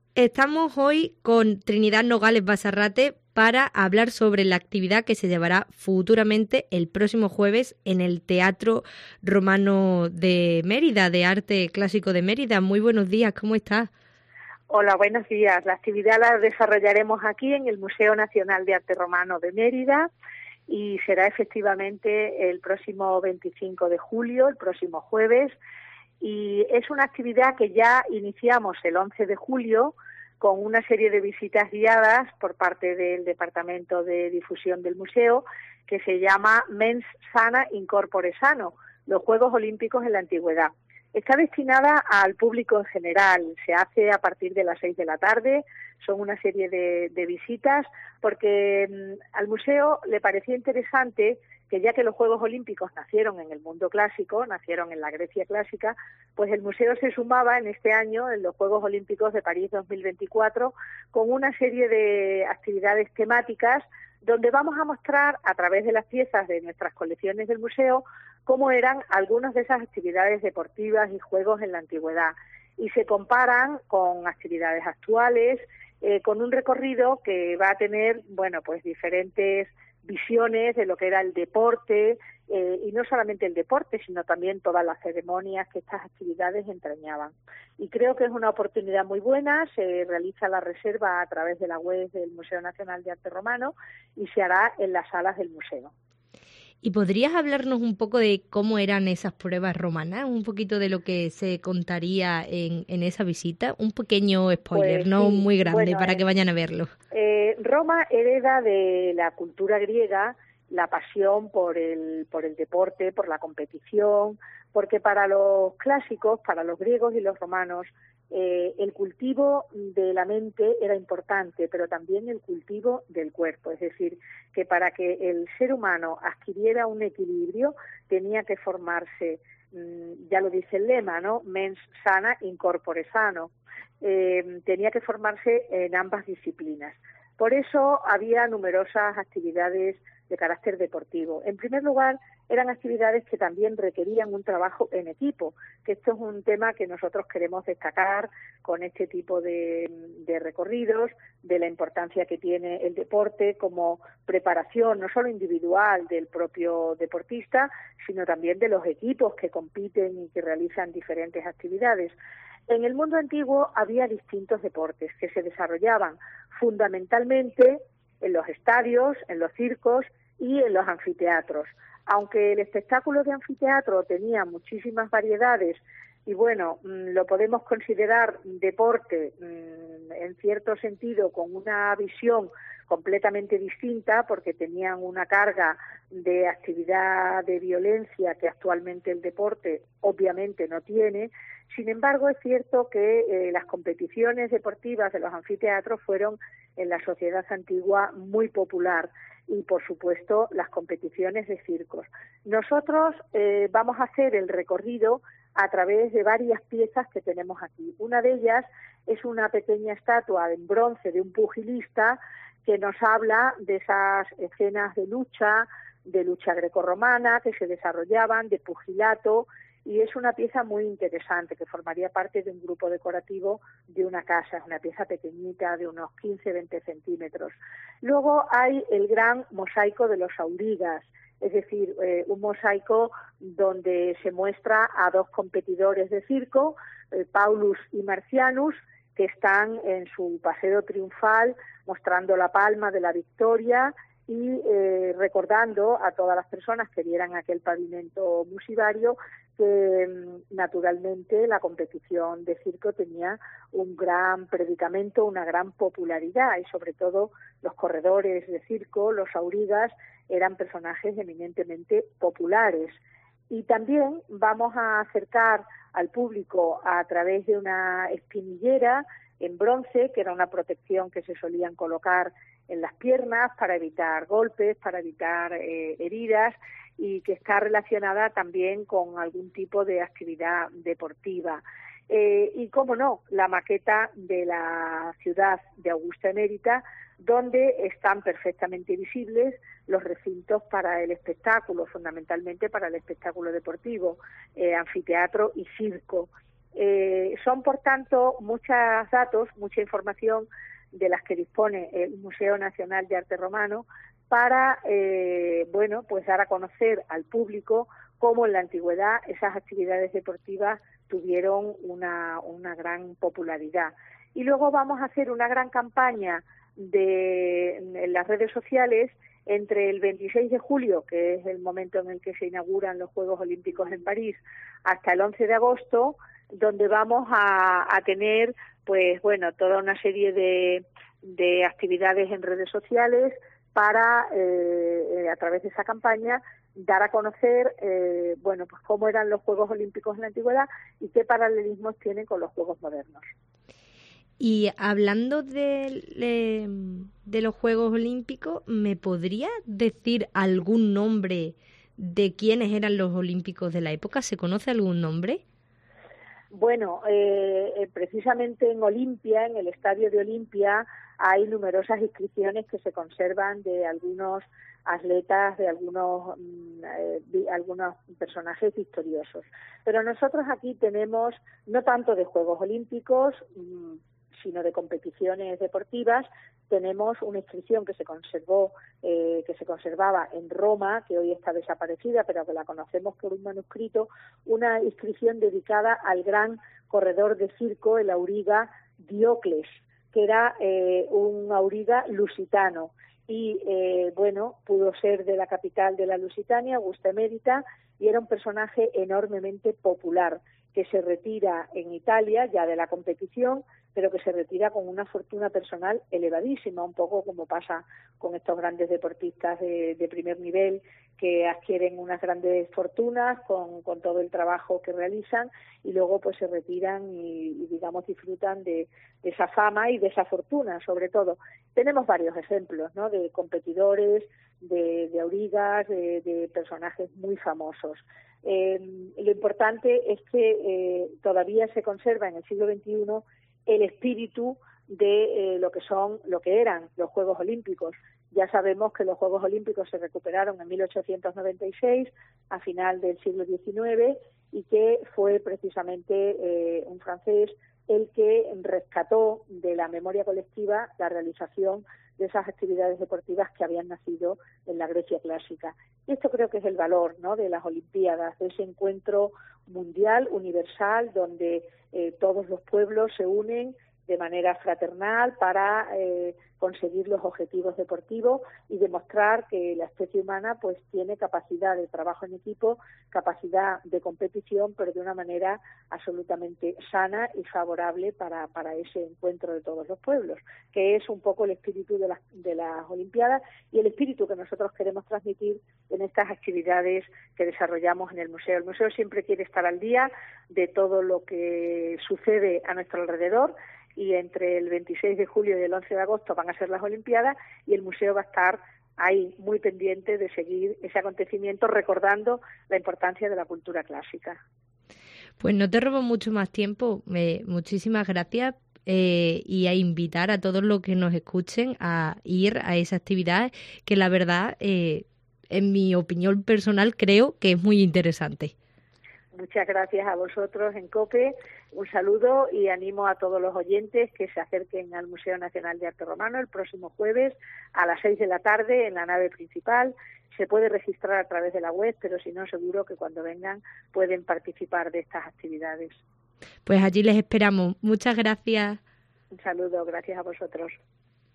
Estamos hoy con Trinidad Nogales Basarrate para hablar sobre la actividad que se llevará futuramente el próximo jueves en el Teatro Romano de Mérida, de Arte Clásico de Mérida. Muy buenos días, ¿cómo estás? Hola, buenos días. La actividad la desarrollaremos aquí en el Museo Nacional de Arte Romano de Mérida y será efectivamente el próximo 25 de julio, el próximo jueves, y es una actividad que ya iniciamos el 11 de julio con una serie de visitas guiadas por parte del Departamento de Difusión del Museo que se llama Mens Sana in Corpore Sano, los Juegos Olímpicos en la Antigüedad. Está destinada al público en general, se hace a partir de las 6 de la tarde, son una serie de visitas, porque al museo le parecía interesante que ya que los Juegos Olímpicos nacieron en el mundo clásico, nacieron en la Grecia clásica, pues el museo se sumaba en este año, en los Juegos Olímpicos de París 2024, con una serie de actividades temáticas donde vamos a mostrar a través de las piezas de nuestras colecciones del museo cómo eran algunas de esas actividades deportivas y juegos en la antigüedad y se comparan con actividades actuales, con un recorrido que va a tener, bueno, pues diferentes visiones de lo que era el deporte, y no solamente el deporte, sino también todas las ceremonias que estas actividades entrañaban. Y creo que es una oportunidad muy buena, se realiza la reserva a través de la web del Museo Nacional de Arte Romano y se hará en las salas del museo. ¿Y podrías hablarnos un poco de cómo eran esas pruebas romanas? Un poquito de lo que se contaría en esa visita. Un pequeño spoiler, Pues no sí, muy grande, bueno, para que vayan a verlo. Roma hereda de la cultura griega la pasión por el deporte, por la competición, porque para los clásicos, para los griegos y los romanos, el cultivo de la mente era importante, pero también el cultivo del cuerpo. Es decir, que para que el ser humano adquiriera un equilibrio tenía que formarse, ya lo dice el lema, ¿no? Mens sana in corpore sano. Tenía que formarse en ambas disciplinas. Por eso había numerosas actividades de carácter deportivo. En primer lugar, eran actividades que también requerían un trabajo en equipo, que esto es un tema que nosotros queremos destacar con este tipo de recorridos, de la importancia que tiene el deporte como preparación no solo individual del propio deportista, sino también de los equipos que compiten y que realizan diferentes actividades. En el mundo antiguo había distintos deportes que se desarrollaban fundamentalmente en los estadios, en los circos y en los anfiteatros. Aunque el espectáculo de anfiteatro tenía muchísimas variedades y bueno, lo podemos considerar deporte en cierto sentido con una visión completamente distinta porque tenían una carga de actividad de violencia que actualmente el deporte obviamente no tiene. Sin embargo, es cierto que las competiciones deportivas de los anfiteatros fueron en la sociedad antigua muy popular y, por supuesto, las competiciones de circos. Nosotros vamos a hacer el recorrido a través de varias piezas que tenemos aquí. Una de ellas es una pequeña estatua en bronce de un pugilista que nos habla de esas escenas de lucha grecorromana que se desarrollaban, de pugilato, y es una pieza muy interesante que formaría parte de un grupo decorativo de una casa, es una pieza pequeñita de unos 15-20 centímetros. Luego hay el gran mosaico de los aurigas, es decir, un mosaico donde se muestra a dos competidores de circo, Paulus y Marcianus, que están en su paseo triunfal mostrando la palma de la victoria y recordando a todas las personas que vieran aquel pavimento musivario que naturalmente la competición de circo tenía un gran predicamento, una gran popularidad y sobre todo los corredores de circo, los aurigas, eran personajes eminentemente populares. Y también vamos a acercar al público a través de una espinillera en bronce, que era una protección que se solían colocar en las piernas para evitar golpes, para evitar heridas, y que está relacionada también con algún tipo de actividad deportiva. Y, cómo no, la maqueta de la ciudad de Augusta Emérita, donde están perfectamente visibles los recintos para el espectáculo, fundamentalmente para el espectáculo deportivo, anfiteatro y circo. Son, por tanto, muchos datos, mucha información de las que dispone el Museo Nacional de Arte Romano para, pues dar a conocer al público cómo en la antigüedad esas actividades deportivas tuvieron una gran popularidad. Y luego vamos a hacer una gran campaña en las redes sociales entre el 26 de julio, que es el momento en el que se inauguran los Juegos Olímpicos en París, hasta el 11 de agosto, donde vamos a tener toda una serie de actividades en redes sociales para, a través de esa campaña, dar a conocer cómo eran los Juegos Olímpicos en la antigüedad y qué paralelismos tienen con los Juegos modernos. Y hablando de los Juegos Olímpicos, ¿me podría decir algún nombre de quiénes eran los olímpicos de la época? ¿Se conoce algún nombre? Bueno, precisamente en Olimpia, en el estadio de Olimpia, hay numerosas inscripciones que se conservan de algunos atletas, de algunos personajes victoriosos. Pero nosotros aquí tenemos no tanto de Juegos Olímpicos, sino de competiciones deportivas. Tenemos una inscripción que se conservaba en Roma, que hoy está desaparecida, pero que la conocemos por un manuscrito, una inscripción dedicada al gran corredor de circo, el auriga Diocles, que era un auriga lusitano y pudo ser de la capital de la Lusitania, Augusta Emérita, y era un personaje enormemente popular, que se retira en Italia ya de la competición, pero que se retira con una fortuna personal elevadísima, un poco como pasa con estos grandes deportistas de primer nivel que adquieren unas grandes fortunas con todo el trabajo que realizan y luego pues se retiran y digamos disfrutan de esa fama y de esa fortuna sobre todo. Tenemos varios ejemplos, ¿no?, de competidores, de aurigas, de personajes muy famosos. Lo importante es que todavía se conserva en el siglo XXI el espíritu de lo que eran los Juegos Olímpicos. Ya sabemos que los Juegos Olímpicos se recuperaron en 1896, a final del siglo XIX, y que fue precisamente un francés el que rescató de la memoria colectiva la realización de esas actividades deportivas que habían nacido en la Grecia clásica. Y esto creo que es el valor, ¿no?, de las Olimpiadas, de ese encuentro mundial, universal, donde todos los pueblos se unen de manera fraternal para conseguir los objetivos deportivos y demostrar que la especie humana pues tiene capacidad de trabajo en equipo, capacidad de competición, pero de una manera absolutamente sana y favorable para ese encuentro de todos los pueblos, que es un poco el espíritu de las Olimpiadas y el espíritu que nosotros queremos transmitir en estas actividades que desarrollamos en el museo. El museo siempre quiere estar al día de todo lo que sucede a nuestro alrededor, y entre el 26 de julio y el 11 de agosto van a ser las Olimpiadas y el museo va a estar ahí muy pendiente de seguir ese acontecimiento, recordando la importancia de la cultura clásica. Pues no te robo mucho más tiempo. Muchísimas gracias y a invitar a todos los que nos escuchen a ir a esa actividad que la verdad, en mi opinión personal, creo que es muy interesante. Muchas gracias a vosotros en COPE, un saludo y animo a todos los oyentes que se acerquen al Museo Nacional de Arte Romano el próximo jueves a las 6 de la tarde en la nave principal. Se puede registrar a través de la web, pero si no, seguro que cuando vengan pueden participar de estas actividades. Pues allí les esperamos. Muchas gracias. Un saludo, gracias a vosotros.